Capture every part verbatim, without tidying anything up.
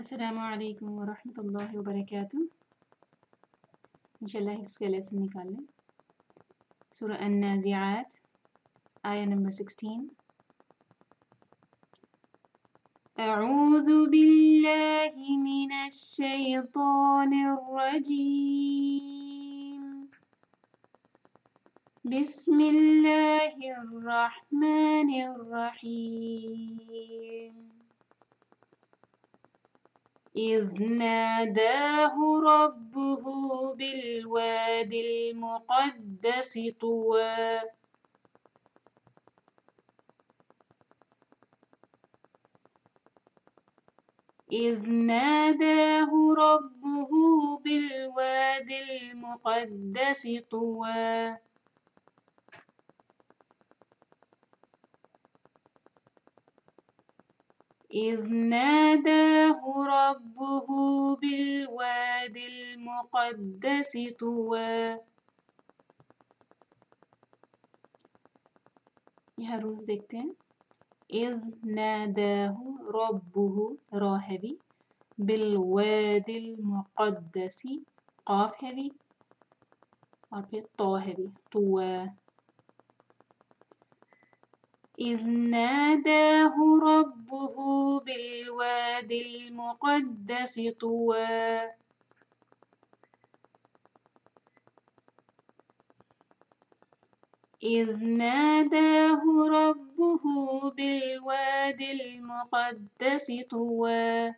السلام عليكم ورحمة الله وبركاته. इंशाल्लाह इसका लेसन निकाल लें। सूरह अन्नाज़िआत आया नंबर सिक्सटीन। अऊज़ु बिल्लाहि मिनश शैतानिर रजीम। बिस्मिल्लाहिर रहमानिर रहीम। إذ ناداه ربه بالواد المقدس طوى إذ ناداه ربه بالواد المقدس طوى إذ ناداه ربه بالواد المقدس طوى. यहाँ रूल्स देखते हैं। إذ ناداه ربه را heavy بالواد المقدس قاف heavy और फिर तो heavy طوى. إذ ناداه ربه بالواد المقدس طوى. إذ ناداه ربه بالواد المقدس طوى.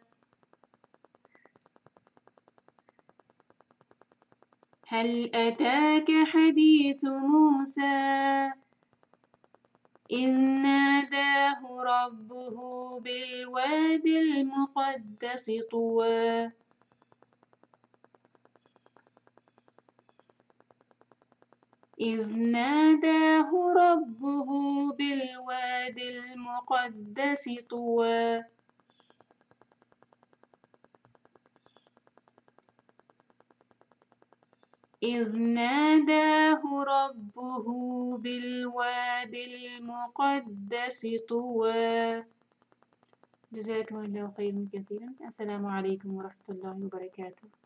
هل أتاك حديث موسى إذ ناداه ربه بالواد المقدس طوى. إذ ناداه ربه بالواد المقدس طوى. إذ ناداه ربه بالواد المقدس طوى. جزاكم الله خيرا كثيرا. السلام عليكم ورحمة الله وبركاته.